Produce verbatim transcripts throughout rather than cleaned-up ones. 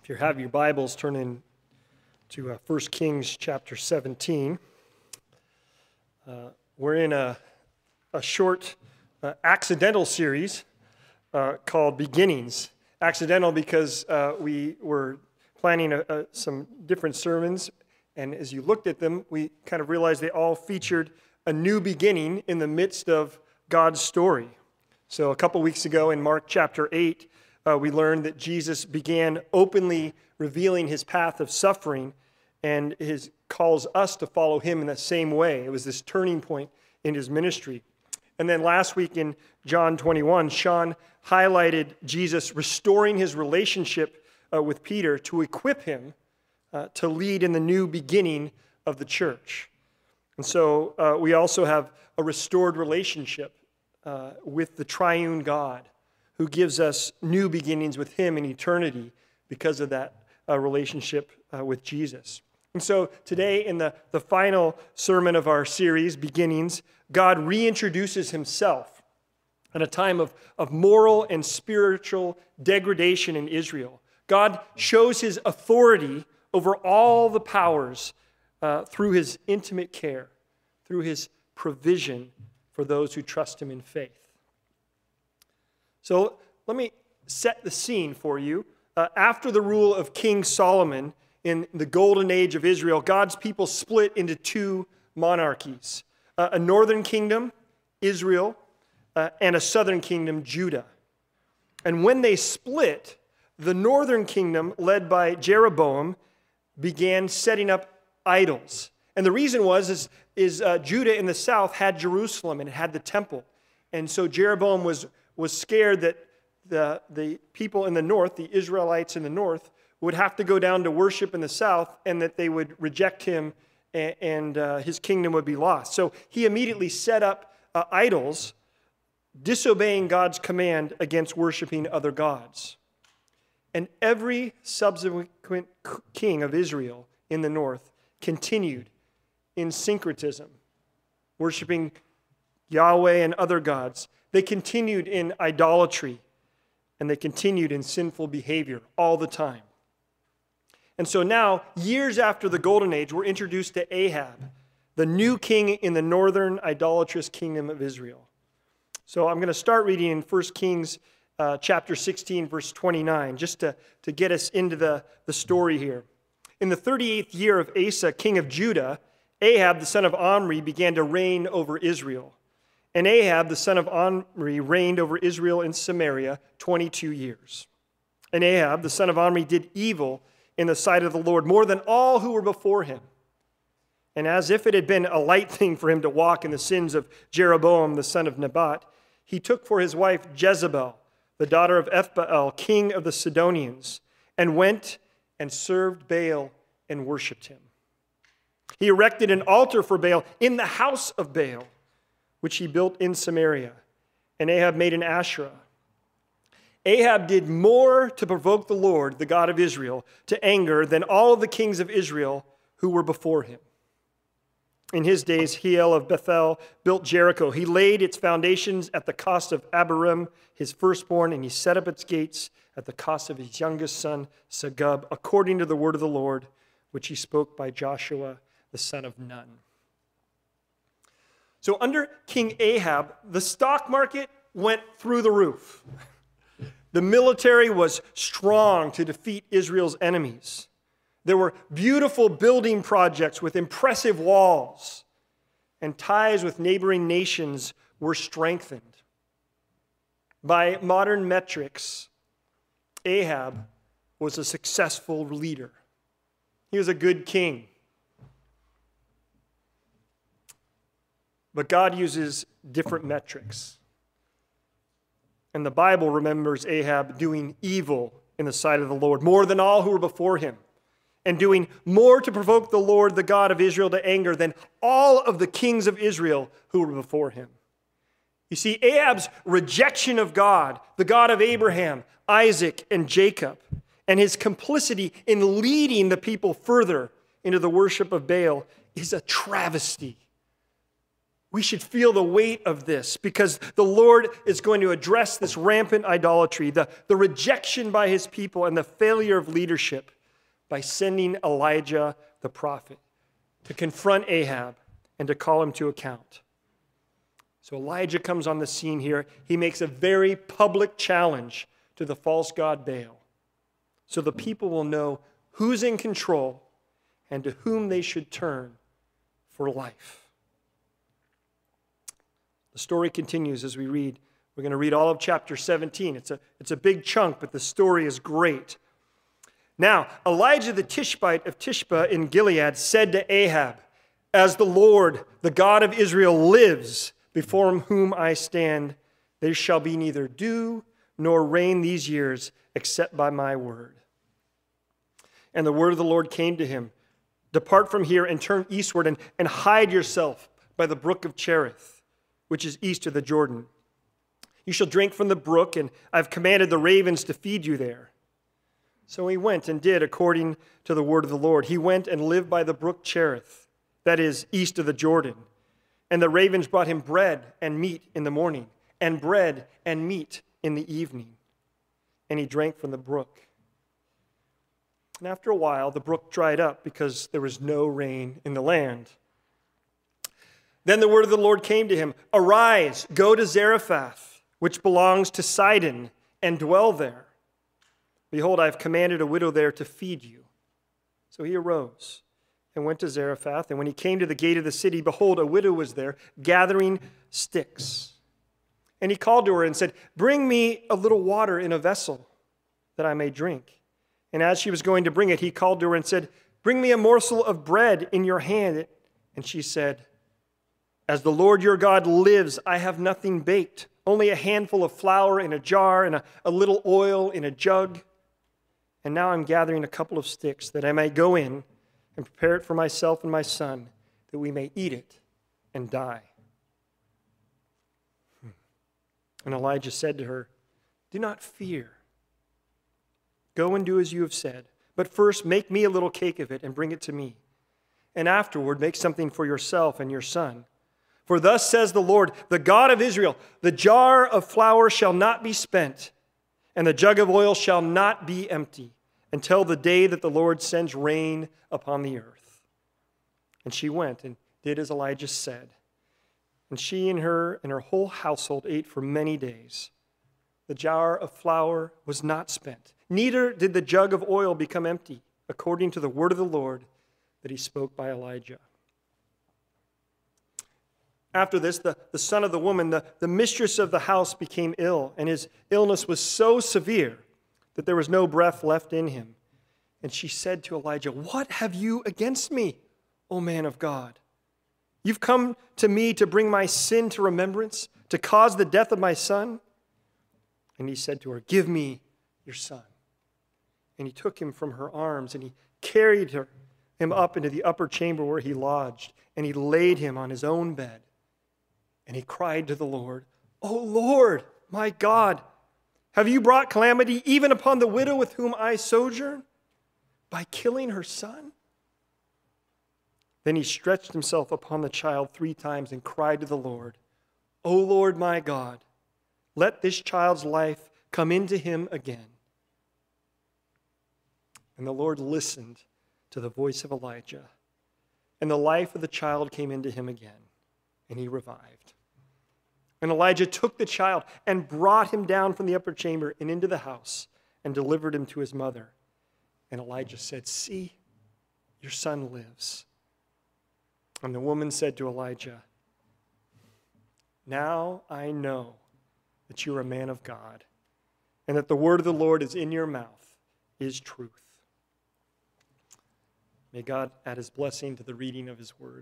If you have your Bibles, turn in to uh, First Kings chapter seventeen. Uh, we're in a, a short uh, accidental series uh, called Beginnings. Accidental because uh, we were planning a, a, some different sermons, and as you looked at them, we kind of realized they all featured a new beginning in the midst of God's story. So a couple weeks ago in Mark chapter eight, Uh, we learned that Jesus began openly revealing his path of suffering and his calls us to follow him in the same way. It was this turning point in his ministry. And then last week in John twenty-one, Sean highlighted Jesus restoring his relationship uh, with Peter to equip him uh, to lead in the new beginning of the church. And so uh, we also have a restored relationship uh, with the triune God, who gives us new beginnings with him in eternity because of that uh, relationship uh, with Jesus. And so today, in the, the final sermon of our series, Beginnings, God reintroduces himself in a time of, of moral and spiritual degradation in Israel. God shows his authority over all the powers uh, through his intimate care, through his provision for those who trust him in faith. So let me set the scene for you. Uh, after the rule of King Solomon in the golden age of Israel, God's people split into two monarchies, uh, a northern kingdom, Israel, uh, and a southern kingdom, Judah. And when they split, the northern kingdom, led by Jeroboam, began setting up idols. And the reason was is, is uh, Judah in the south had Jerusalem and it had the temple. And so Jeroboam was was scared that the, the people in the north, the Israelites in the north, would have to go down to worship in the south and that they would reject him and, and uh, his kingdom would be lost. So he immediately set up uh, idols, disobeying God's command against worshiping other gods. And every subsequent king of Israel in the north continued in syncretism, worshiping Yahweh and other gods. They continued in idolatry, and they continued in sinful behavior all the time. And so now, years after the Golden Age, we're introduced to Ahab, the new king in the northern idolatrous kingdom of Israel. So I'm going to start reading in First Kings uh, chapter sixteen, verse twenty-nine, just to, to get us into the, the story here. In the thirty-eighth year of Asa, king of Judah, Ahab, the son of Omri, began to reign over Israel. And Ahab, the son of Omri, reigned over Israel in Samaria twenty-two years. And Ahab, the son of Omri, did evil in the sight of the Lord more than all who were before him. And as if it had been a light thing for him to walk in the sins of Jeroboam, the son of Nebat, he took for his wife Jezebel, the daughter of Ethbaal, king of the Sidonians, and went and served Baal and worshipped him. He erected an altar for Baal in the house of Baal, which he built in Samaria. And Ahab made an Asherah. Ahab did more to provoke the Lord, the God of Israel, to anger than all of the kings of Israel who were before him. In his days, Hiel of Bethel built Jericho. He laid its foundations at the cost of Abiram, his firstborn, and he set up its gates at the cost of his youngest son, Segub, according to the word of the Lord, which he spoke by Joshua, the son of Nun. So under King Ahab, the stock market went through the roof. The military was strong to defeat Israel's enemies. There were beautiful building projects with impressive walls, and ties with neighboring nations were strengthened. By modern metrics, Ahab was a successful leader. He was a good king. But God uses different metrics. And the Bible remembers Ahab doing evil in the sight of the Lord, more than all who were before him, and doing more to provoke the Lord, the God of Israel, to anger than all of the kings of Israel who were before him. You see, Ahab's rejection of God, the God of Abraham, Isaac, and Jacob, and his complicity in leading the people further into the worship of Baal is a travesty. We should feel the weight of this because the Lord is going to address this rampant idolatry, the, the rejection by his people, and the failure of leadership by sending Elijah the prophet to confront Ahab and to call him to account. So Elijah comes on the scene here. He makes a very public challenge to the false god Baal, so the people will know who's in control and to whom they should turn for life. The story continues as we read. We're going to read all of chapter seventeen. It's a, it's a big chunk, but the story is great. Now, Elijah the Tishbite of Tishbe in Gilead said to Ahab, "As the Lord, the God of Israel, lives, before whom I stand, there shall be neither dew nor rain these years, except by my word." And the word of the Lord came to him, "Depart from here and turn eastward and, and hide yourself by the brook of Cherith, which is east of the Jordan. You shall drink from the brook, and I've commanded the ravens to feed you there." So he went and did according to the word of the Lord. He went and lived by the brook Cherith, that is, east of the Jordan. And the ravens brought him bread and meat in the morning, and bread and meat in the evening. And he drank from the brook. And after a while, the brook dried up because there was no rain in the land. Then the word of the Lord came to him, "Arise, go to Zarephath, which belongs to Sidon, and dwell there. Behold, I have commanded a widow there to feed you." So he arose and went to Zarephath. And when he came to the gate of the city, behold, a widow was there, gathering sticks. And he called to her and said, "Bring me a little water in a vessel, that I may drink." And as she was going to bring it, he called to her and said, "Bring me a morsel of bread in your hand." And she said, "As the Lord your God lives, I have nothing baked, only a handful of flour in a jar and a, a little oil in a jug. And now I'm gathering a couple of sticks that I may go in and prepare it for myself and my son, that we may eat it and die." And Elijah said to her, "Do not fear. Go and do as you have said. But first make me a little cake of it and bring it to me. And afterward make something for yourself and your son. For thus says the Lord, the God of Israel, the jar of flour shall not be spent, and the jug of oil shall not be empty, until the day that the Lord sends rain upon the earth." And she went and did as Elijah said. And she and her and her whole household ate for many days. The jar of flour was not spent, neither did the jug of oil become empty, according to the word of the Lord that he spoke by Elijah. After this, the, the son of the woman, the, the mistress of the house, became ill, and his illness was so severe that there was no breath left in him. And she said to Elijah, "What have you against me, O man of God? You've come to me to bring my sin to remembrance, to cause the death of my son?" And he said to her, "Give me your son." And he took him from her arms, and he carried her, him up into the upper chamber where he lodged, and he laid him on his own bed. And he cried to the Lord, "O Lord, my God, have you brought calamity even upon the widow with whom I sojourn, by killing her son?" Then he stretched himself upon the child three times and cried to the Lord, "O Lord, my God, let this child's life come into him again." And the Lord listened to the voice of Elijah, and the life of the child came into him again, and he revived. And Elijah took the child and brought him down from the upper chamber and into the house and delivered him to his mother. And Elijah said, "See, your son lives." And the woman said to Elijah, "Now I know that you are a man of God, and that the word of the Lord is in your mouth is truth." May God add his blessing to the reading of his word.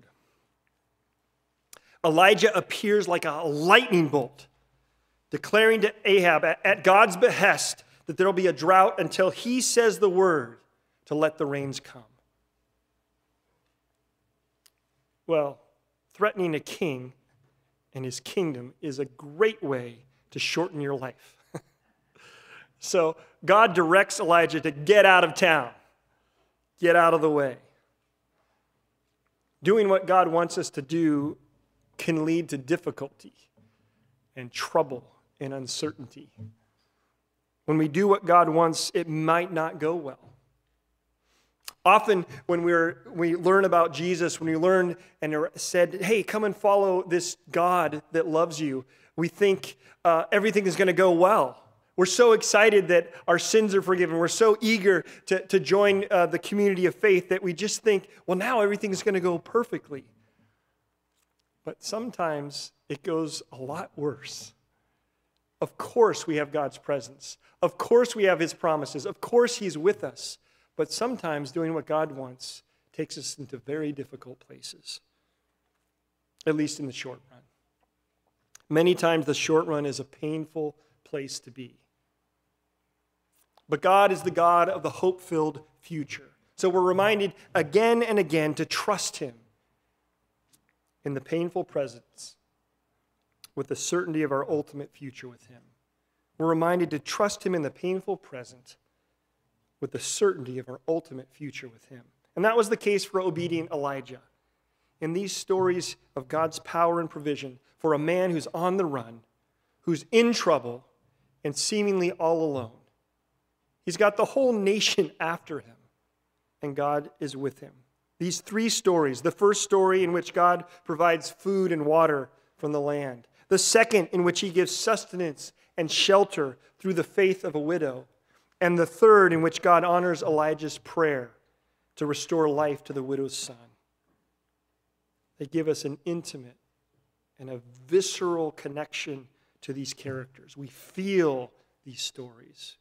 Elijah appears like a lightning bolt, declaring to Ahab at God's behest that there will be a drought until he says the word to let the rains come. Well, threatening a king and his kingdom is a great way to shorten your life. So God directs Elijah to get out of town, get out of the way. Doing what God wants us to do can lead to difficulty and trouble and uncertainty. When we do what God wants, it might not go well. Often when we're, we learn about Jesus, when we learn and are said, hey, come and follow this God that loves you, we think uh, everything is going to go well. We're so excited that our sins are forgiven. We're so eager to, to join uh, the community of faith that we just think, well, now everything is going to go perfectly. But sometimes it goes a lot worse. Of course we have God's presence. Of course we have his promises. Of course he's with us. But sometimes doing what God wants takes us into very difficult places, at least in the short run. Many times the short run is a painful place to be. But God is the God of the hope-filled future. So we're reminded again and again to trust him in the painful presence with the certainty of our ultimate future with him. We're reminded to trust him in the painful present with the certainty of our ultimate future with him. And that was the case for obedient Elijah. In these stories of God's power and provision for a man who's on the run, who's in trouble, and seemingly all alone. He's got the whole nation after him, and God is with him. These three stories, the first story in which God provides food and water from the land, the second in which he gives sustenance and shelter through the faith of a widow, and the third in which God honors Elijah's prayer to restore life to the widow's son. They give us an intimate and a visceral connection to these characters. We feel these stories.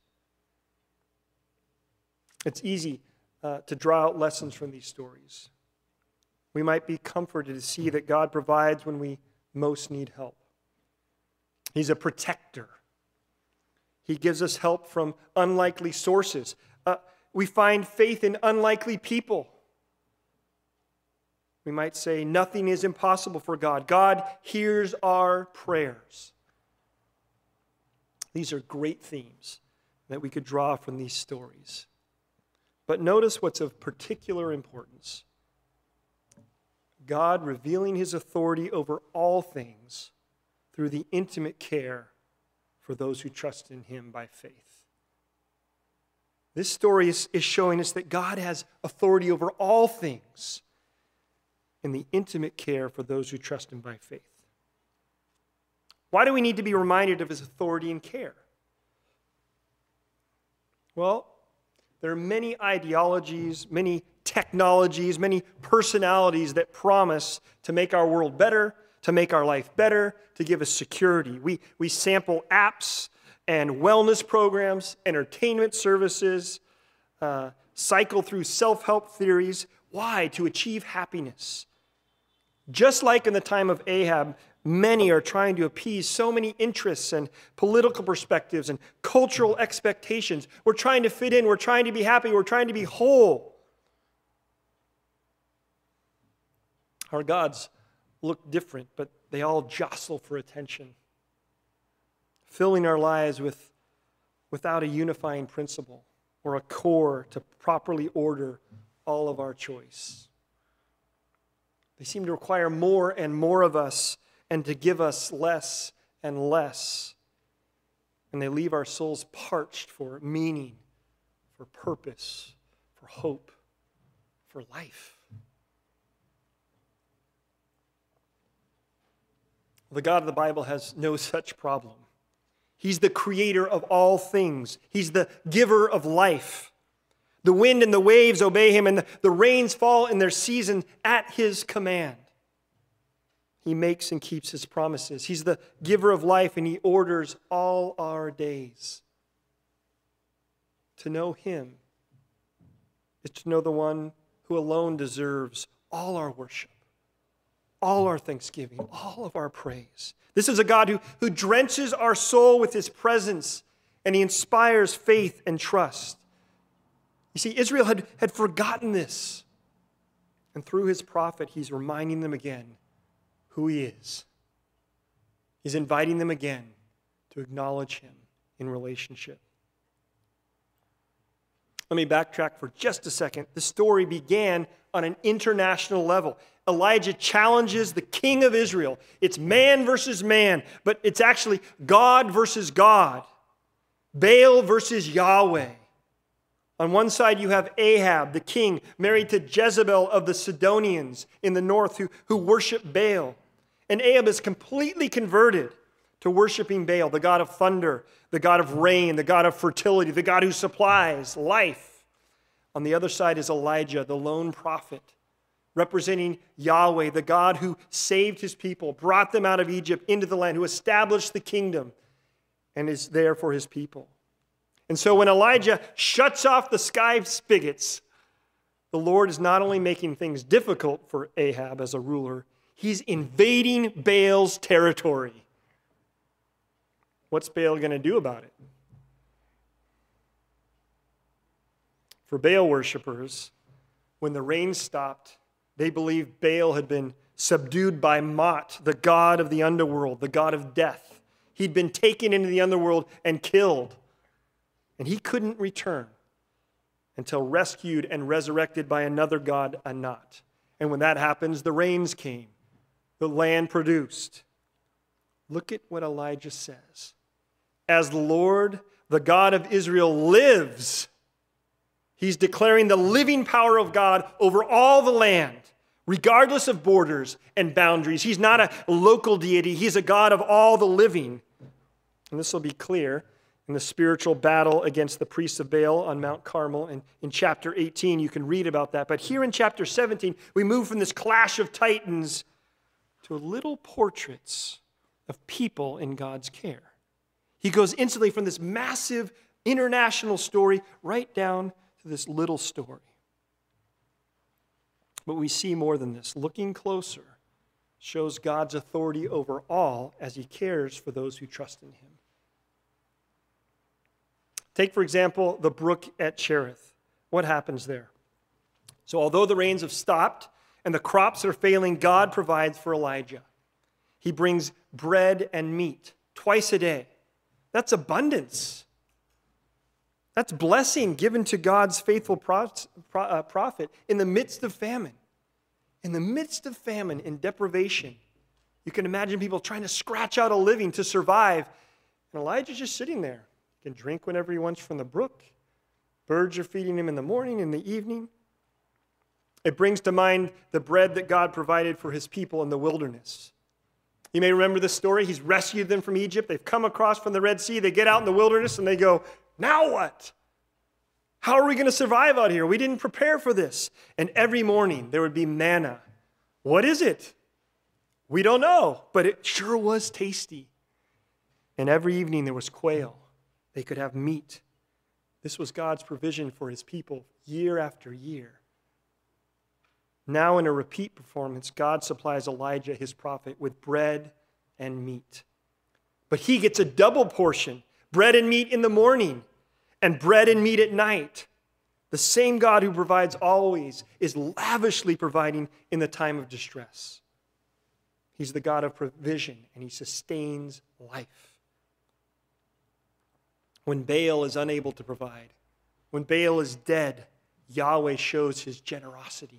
It's easy uh, to draw out lessons from these stories. We might be comforted to see that God provides when we most need help. He's a protector. He gives us help from unlikely sources. Uh, we find faith in unlikely people. We might say nothing is impossible for God. God hears our prayers. These are great themes that we could draw from these stories. But notice what's of particular importance. God revealing his authority over all things through the intimate care for those who trust in him by faith. This story is, is showing us that God has authority over all things in the intimate care for those who trust him by faith. Why do we need to be reminded of his authority and care? Well, there are many ideologies, many technologies, many personalities that promise to make our world better, to make our life better, to give us security. We, we sample apps and wellness programs, entertainment services, uh, cycle through self-help theories. Why? To achieve happiness. Just like in the time of Ahab, many are trying to appease so many interests and political perspectives and cultural expectations. We're trying to fit in. We're trying to be happy. We're trying to be whole. Our gods look different, but they all jostle for attention, filling our lives with, without a unifying principle or a core to properly order all of our choice. They seem to require more and more of us and to give us less and less. And they leave our souls parched for meaning, for purpose, for hope, for life. The God of the Bible has no such problem. He's the creator of all things. He's the giver of life. The wind and the waves obey him, and the, the rains fall in their season at his command. He makes and keeps his promises. He's the giver of life, and he orders all our days. To know him is to know the one who alone deserves all our worship, all our thanksgiving, all of our praise. This is a God who, who drenches our soul with his presence, and he inspires faith and trust. You see, Israel had, had forgotten this. And through his prophet, he's reminding them again who he is. He's inviting them again to acknowledge him in relationship. Let me backtrack for just a second. The story began on an international level. Elijah challenges the king of Israel. It's man versus man, but it's actually God versus God. Baal versus Yahweh. On one side, you have Ahab, the king, married to Jezebel of the Sidonians in the north who, who worship Baal. And Ahab is completely converted to worshiping Baal, the god of thunder, the god of rain, the god of fertility, the god who supplies life. On the other side is Elijah, the lone prophet, representing Yahweh, the God who saved his people, brought them out of Egypt into the land, who established the kingdom and is there for his people. And so when Elijah shuts off the sky spigots, the Lord is not only making things difficult for Ahab as a ruler, he's invading Baal's territory. What's Baal going to do about it? For Baal worshipers, when the rain stopped, they believed Baal had been subdued by Mot, the god of the underworld, the god of death. He'd been taken into the underworld and killed. And he couldn't return until rescued and resurrected by another god, Anat. And when that happens, the rains came. The land produced. Look at what Elijah says. As the Lord, the God of Israel, lives, he's declaring the living power of God over all the land, regardless of borders and boundaries. He's not a local deity. He's a God of all the living. And this will be clear in the spiritual battle against the priests of Baal on Mount Carmel. And in chapter eighteen, you can read about that. But here in chapter seventeen, we move from this clash of titans to little portraits of people in God's care. He goes instantly from this massive international story right down to this little story. But we see more than this. Looking closer shows God's authority over all as he cares for those who trust in him. Take, for example, the brook at Cherith. What happens there? So although the rains have stopped and the crops are failing, God provides for Elijah. He brings bread and meat twice a day. That's abundance. That's blessing given to God's faithful prophet in the midst of famine. In the midst of famine and deprivation, you can imagine people trying to scratch out a living to survive. And Elijah's just sitting there. He can drink whenever he wants from the brook. Birds are feeding him in the morning, in the evening. It brings to mind the bread that God provided for his people in the wilderness. You may remember this story. He's rescued them from Egypt. They've come across from the Red Sea. They get out in the wilderness and they go, now what? How are we going to survive out here? We didn't prepare for this. And every morning there would be manna. What is it? We don't know, but it sure was tasty. And every evening there was quail. They could have meat. This was God's provision for his people year after year. Now in a repeat performance, God supplies Elijah, his prophet, with bread and meat. But he gets a double portion, bread and meat in the morning and bread and meat at night. The same God who provides always is lavishly providing in the time of distress. He's the God of provision, and he sustains life. When Baal is unable to provide, when Baal is dead, Yahweh shows his generosity.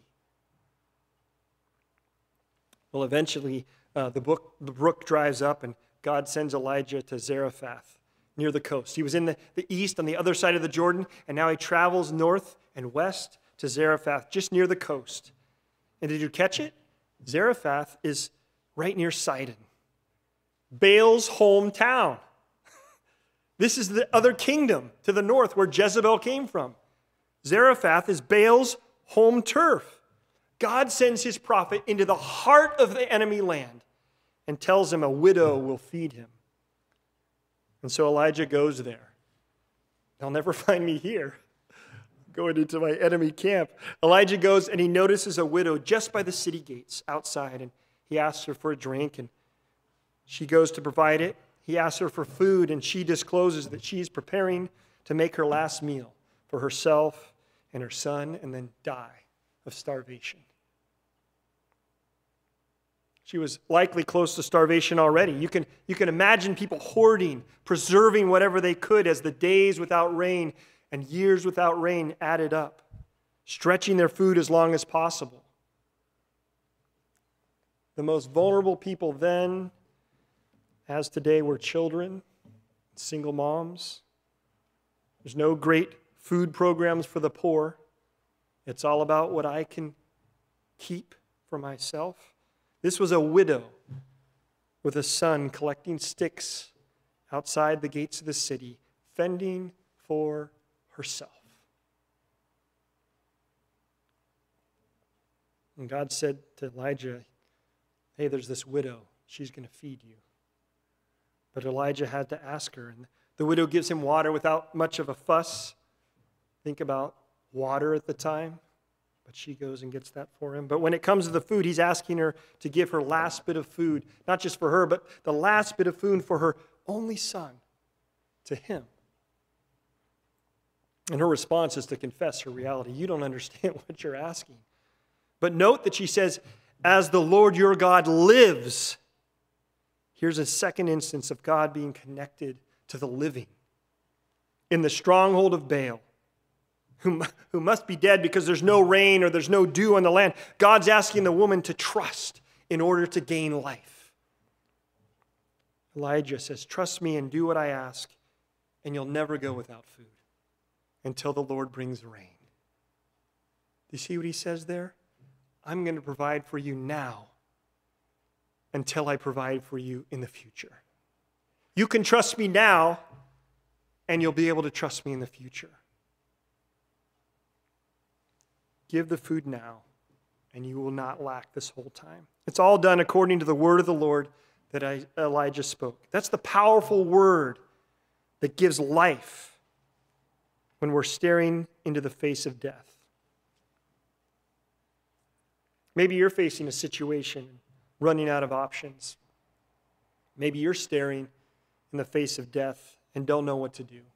Well, eventually, uh, the, book, the brook dries up, and God sends Elijah to Zarephath, near the coast. He was in the, the east, on the other side of the Jordan, and now he travels north and west to Zarephath, just near the coast. And did you catch it? Zarephath is right near Sidon, Baal's hometown. This is the other kingdom to the north where Jezebel came from. Zarephath is Baal's home turf. God sends his prophet into the heart of the enemy land and tells him a widow will feed him. And so Elijah goes there. They'll never find me here, going into my enemy camp. Elijah goes and he notices a widow just by the city gates outside, and he asks her for a drink, and she goes to provide it. He asks her for food, and she discloses that she's preparing to make her last meal for herself and her son and then die of starvation. She was likely close to starvation already. You can, you can imagine people hoarding, preserving whatever they could as the days without rain and years without rain added up, stretching their food as long as possible. The most vulnerable people then, as today, were children, single moms. There's no great food programs for the poor. It's all about what I can keep for myself. This was a widow with a son collecting sticks outside the gates of the city, fending for herself. And God said to Elijah, hey, there's this widow. She's going to feed you. But Elijah had to ask her. And the widow gives him water without much of a fuss. Think about water at the time. But she goes and gets that for him. But when it comes to the food, he's asking her to give her last bit of food. Not just for her, but the last bit of food for her only son to him. And her response is to confess her reality. You don't understand what you're asking. But note that she says, as the Lord your God lives. Here's a second instance of God being connected to the living. In the stronghold of Baal, who, who must be dead because there's no rain or there's no dew on the land, God's asking the woman to trust in order to gain life. Elijah says, trust me and do what I ask, and you'll never go without food until the Lord brings rain. Do you see what he says there? I'm going to provide for you now until I provide for you in the future. You can trust me now, and you'll be able to trust me in the future. Give the food now, and you will not lack this whole time. It's all done according to the word of the Lord that Elijah spoke. That's the powerful word that gives life when we're staring into the face of death. Maybe you're facing a situation, running out of options. Maybe you're staring in the face of death and don't know what to do.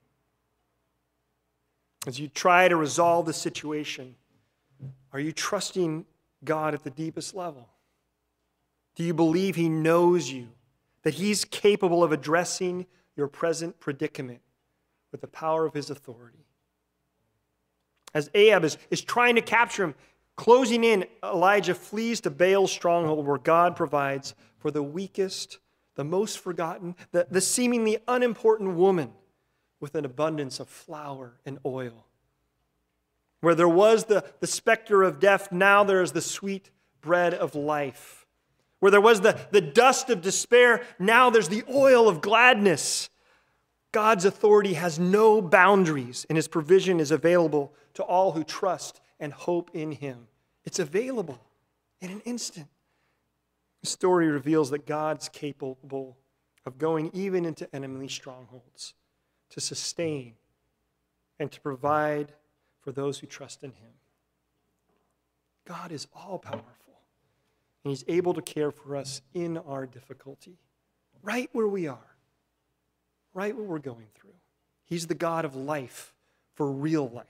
As you try to resolve the situation, are you trusting God at the deepest level? Do you believe he knows you, that he's capable of addressing your present predicament with the power of his authority? As Ahab is, is trying to capture him, closing in, Elijah flees to Baal's stronghold where God provides for the weakest, the most forgotten, the, the seemingly unimportant woman with an abundance of flour and oil. Where there was the, the specter of death, now there is the sweet bread of life. Where there was the, the dust of despair, now there's the oil of gladness. God's authority has no boundaries, and his provision is available to all who trust and hope in him. It's available in an instant. The story reveals that God's capable of going even into enemy strongholds to sustain and to provide for those who trust in him. God is all-powerful, and he's able to care for us in our difficulty, right where we are, right what we're going through. He's the God of life for real life.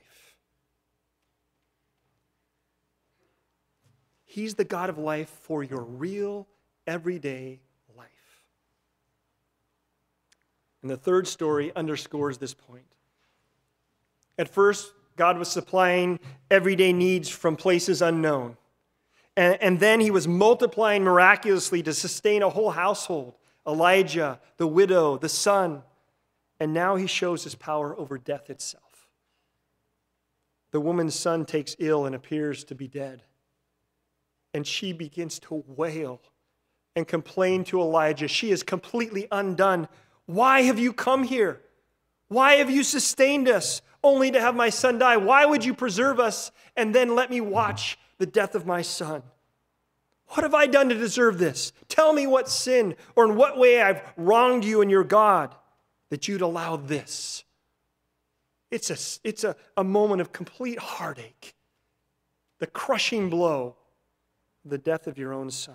He's the God of life for your real, everyday life. And the third story underscores this point. At first, God was supplying everyday needs from places unknown. And, and then he was multiplying miraculously to sustain a whole household. Elijah, the widow, the son. And now he shows his power over death itself. The woman's son takes ill and appears to be dead. And she begins to wail and complain to Elijah. She is completely undone. Why have you come here? Why have you sustained us only to have my son die? Why would you preserve us and then let me watch the death of my son? What have I done to deserve this? Tell me what sin or in what way I've wronged you and your God that you'd allow this. It's a, it's a, a moment of complete heartache. The crushing blow, the death of your own son.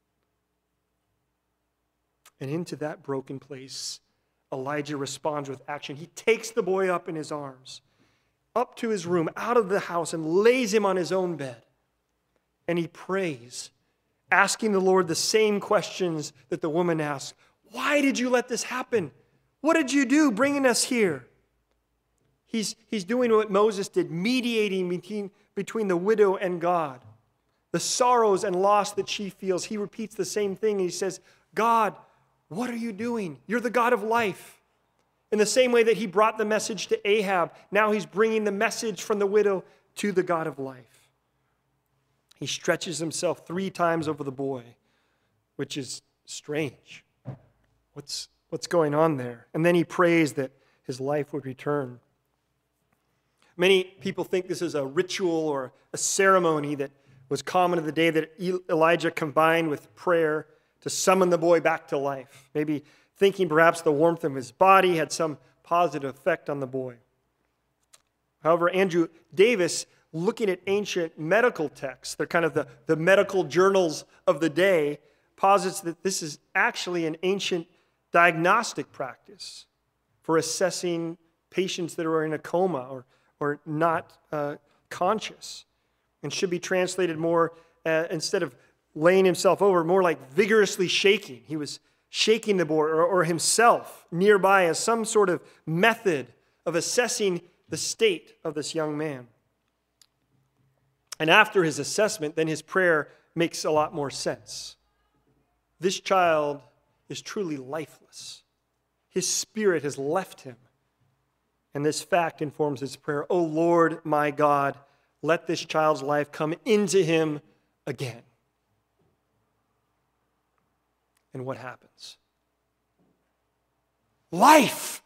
And into that broken place, Elijah responds with action. He takes the boy up in his arms, up to his room, out of the house, and lays him on his own bed. And he prays, asking the Lord the same questions that the woman asked. Why did you let this happen? What did you do bringing us here? He's, he's doing what Moses did, mediating between, between the widow and God. The sorrows and loss that she feels, he repeats the same thing. He says, God, what are you doing? You're the God of life. In the same way that he brought the message to Ahab, now he's bringing the message from the widow to the God of life. He stretches himself three times over the boy, which is strange. What's, what's going on there? And then he prays that his life would return. Many people think this is a ritual or a ceremony that was common in the day that Elijah combined with prayer to summon the boy back to life. Maybe thinking perhaps the warmth of his body had some positive effect on the boy. However, Andrew Davis, looking at ancient medical texts, they're kind of the, the medical journals of the day, posits that this is actually an ancient diagnostic practice for assessing patients that are in a coma or, or not uh, conscious, and should be translated more, uh, instead of laying himself over, more like vigorously shaking. He was shaking the boy or, or himself nearby as some sort of method of assessing the state of this young man. And after his assessment, then his prayer makes a lot more sense. This child is truly lifeless. His spirit has left him. And this fact informs his prayer, "O Lord, my God, let this child's life come into him again." And what happens? Life!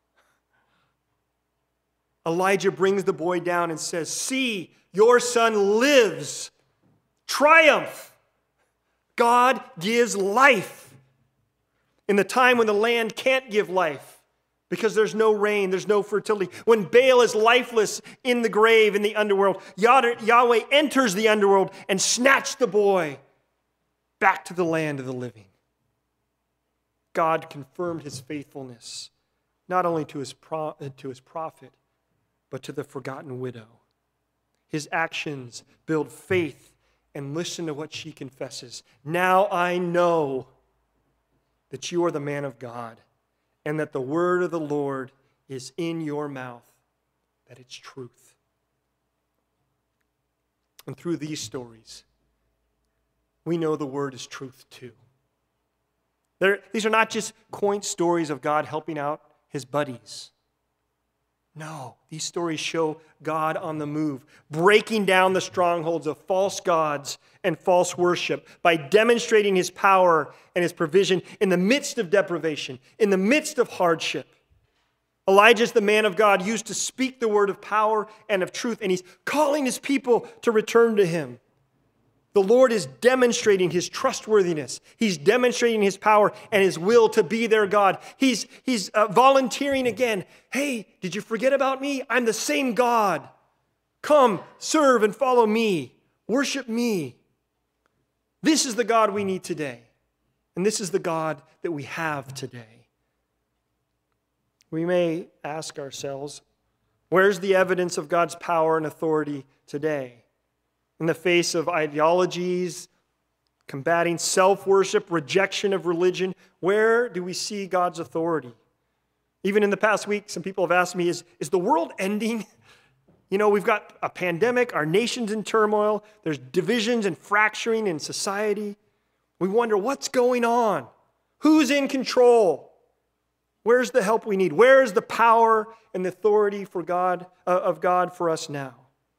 Elijah brings the boy down and says, "See, your son lives." Triumph! God gives life. In the time when the land can't give life because there's no rain, there's no fertility, when Baal is lifeless in the grave, in the underworld, Yahweh enters the underworld and snatched the boy back to the land of the living. God confirmed his faithfulness, not only to his, pro- to his prophet, but to the forgotten widow. His actions build faith, and listen to what she confesses. "Now I know that you are the man of God, and that the word of the Lord is in your mouth, that it's truth." And through these stories, we know the word is truth too. They're, these are not just quaint stories of God helping out his buddies. No, these stories show God on the move, breaking down the strongholds of false gods and false worship by demonstrating his power and his provision in the midst of deprivation, in the midst of hardship. Elijah's the man of God used to speak the word of power and of truth, and he's calling his people to return to him. The Lord is demonstrating his trustworthiness. He's demonstrating his power and his will to be their God. He's, he's uh, volunteering again. "Hey, did you forget about me? I'm the same God. Come, serve and follow me. Worship me." This is the God we need today. And this is the God that we have today. We may ask ourselves, where's the evidence of God's power and authority today? In the face of ideologies, combating self-worship, rejection of religion, where do we see God's authority? Even in the past week, some people have asked me, is, is the world ending? You know, we've got a pandemic, our nation's in turmoil, there's divisions and fracturing in society. We wonder, what's going on? Who's in control? Where's the help we need? Where is the power and the authority for God, uh, of God for us now?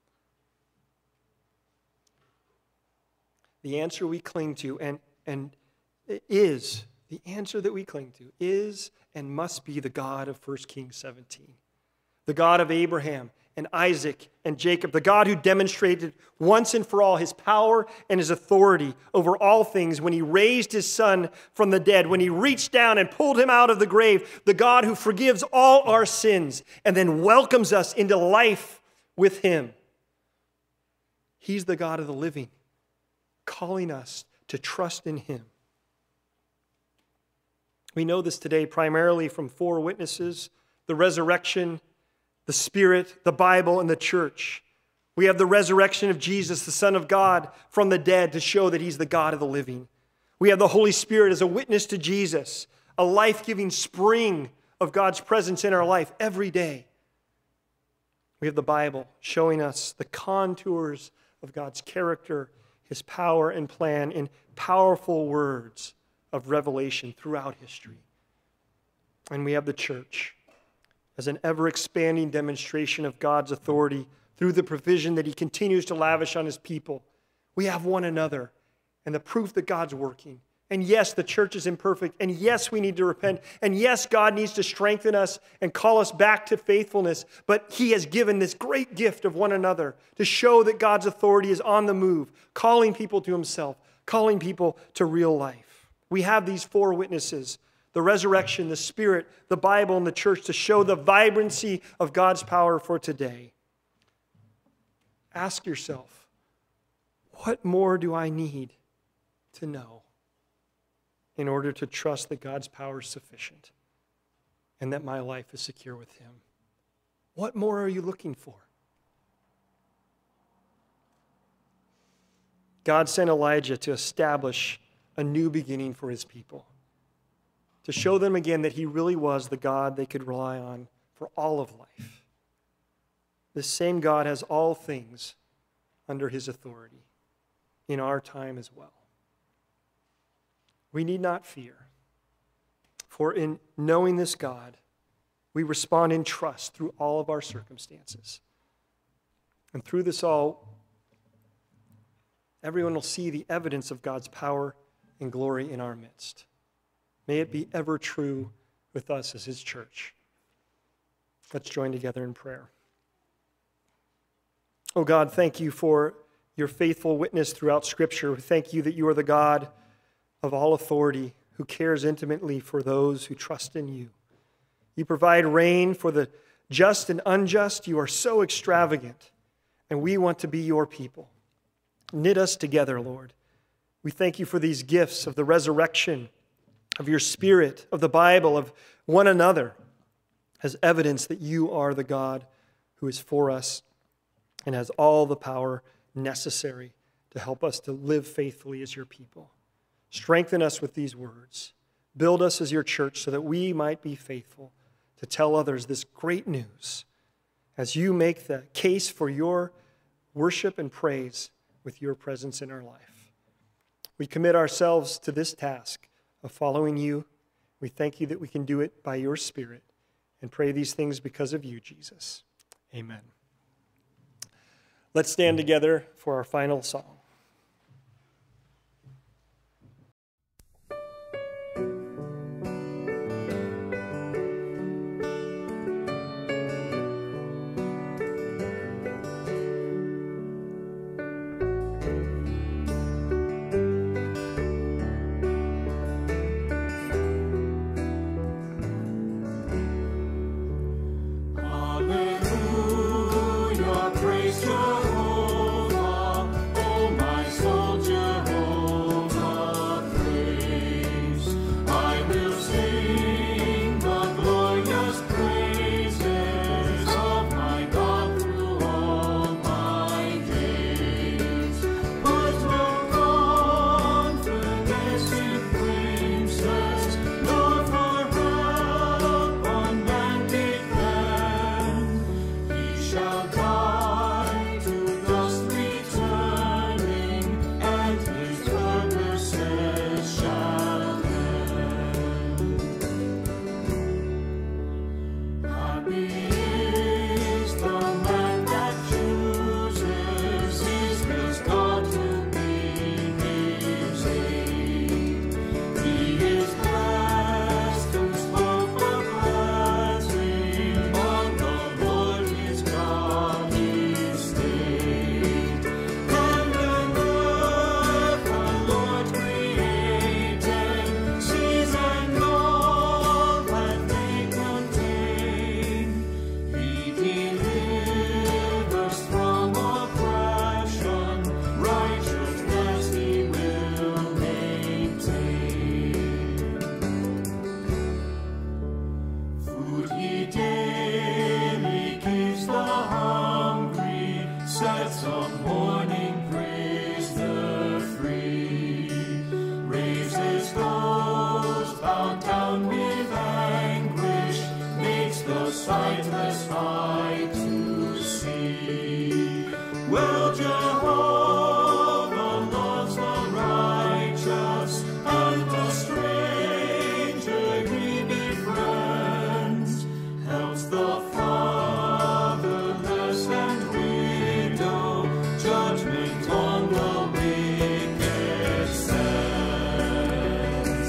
The answer we cling to and, and is, the answer that we cling to is and must be the God of First Kings seventeen. The God of Abraham and Isaac and Jacob. The God who demonstrated once and for all his power and his authority over all things when he raised his son from the dead, when he reached down and pulled him out of the grave. The God who forgives all our sins and then welcomes us into life with him. He's the God of the living, calling us to trust in him. We know this today primarily from four witnesses: the resurrection, the Spirit, the Bible, and the church. We have the resurrection of Jesus, the Son of God, from the dead to show that he's the God of the living. We have the Holy Spirit as a witness to Jesus, a life-giving spring of God's presence in our life every day. We have the Bible showing us the contours of God's character, his power and plan in powerful words of revelation throughout history. And we have the church as an ever-expanding demonstration of God's authority through the provision that he continues to lavish on his people. We have one another and the proof that God's working. And yes, the church is imperfect. And yes, we need to repent. And yes, God needs to strengthen us and call us back to faithfulness. But he has given this great gift of one another to show that God's authority is on the move, calling people to himself, calling people to real life. We have these four witnesses: the resurrection, the Spirit, the Bible, and the church, to show the vibrancy of God's power for today. Ask yourself, what more do I need to know in order to trust that God's power is sufficient and that my life is secure with him? What more are you looking for? God sent Elijah to establish a new beginning for his people, to show them again that he really was the God they could rely on for all of life. This same God has all things under his authority in our time as well. We need not fear, for in knowing this God, we respond in trust through all of our circumstances. And through this all, everyone will see the evidence of God's power and glory in our midst. May it be ever true with us as his church. Let's join together in prayer. Oh God, thank you for your faithful witness throughout Scripture. Thank you that you are the God of all authority, who cares intimately for those who trust in you. You provide rain for the just and unjust. You are so extravagant, and we want to be your people. Knit us together, Lord. We thank you for these gifts of the resurrection, of your Spirit, of the Bible, of one another, as evidence that you are the God who is for us and has all the power necessary to help us to live faithfully as your people. Strengthen us with these words. Build us as your church so that we might be faithful to tell others this great news as you make the case for your worship and praise with your presence in our life. We commit ourselves to this task of following you. We thank you that we can do it by your Spirit and pray these things because of you, Jesus. Amen. Let's stand together for our final song. Sightless eye to Well, Jehovah loves the righteous, and the stranger he befriends, helps the fatherless and widow, judgment on the wicked sends.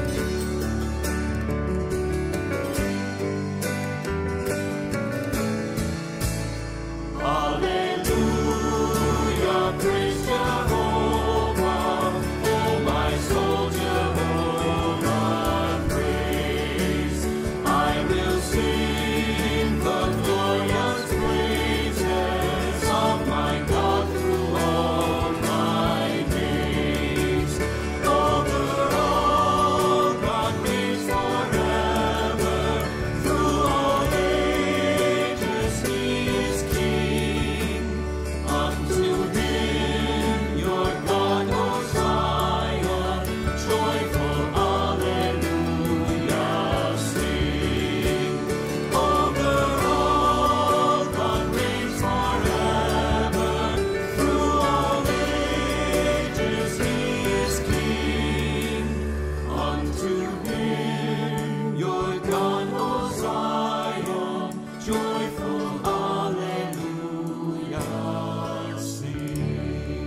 Hallelujah, praise Jehovah, oh my soul, Jehovah praise. I will sing the glorious praises of my God through all my days. Over all God reigns forever, through all ages he is King. Unto him your God, O Zion, joyful alleluia sing. Over all God reigns forever, through all ages he is King. Unto him your God, O Zion, joyful alleluia sing.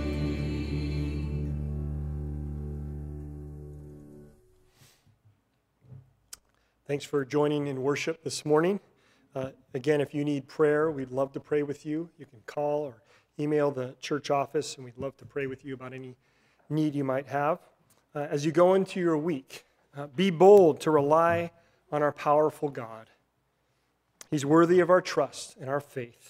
Thanks for joining in worship this morning. Uh, again, if you need prayer, we'd love to pray with you. You can call or email the church office, and we'd love to pray with you about any need you might have. Uh, as you go into your week, uh, be bold to rely on our powerful God. He's worthy of our trust and our faith.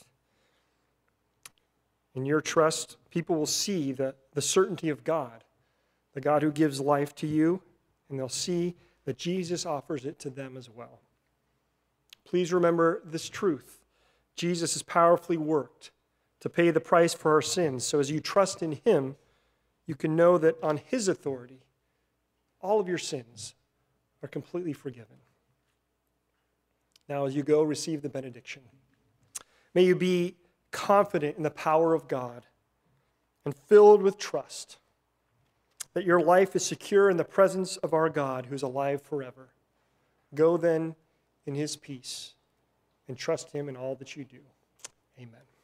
In your trust, people will see the, the certainty of God, the God who gives life to you, and they'll see that Jesus offers it to them as well. Please remember this truth. Jesus has powerfully worked to pay the price for our sins. So as you trust in him, you can know that on his authority, all of your sins are completely forgiven. Now, as you go, receive the benediction. May you be confident in the power of God and filled with trust that your life is secure in the presence of our God who's alive forever. Go then in his peace and trust him in all that you do. Amen.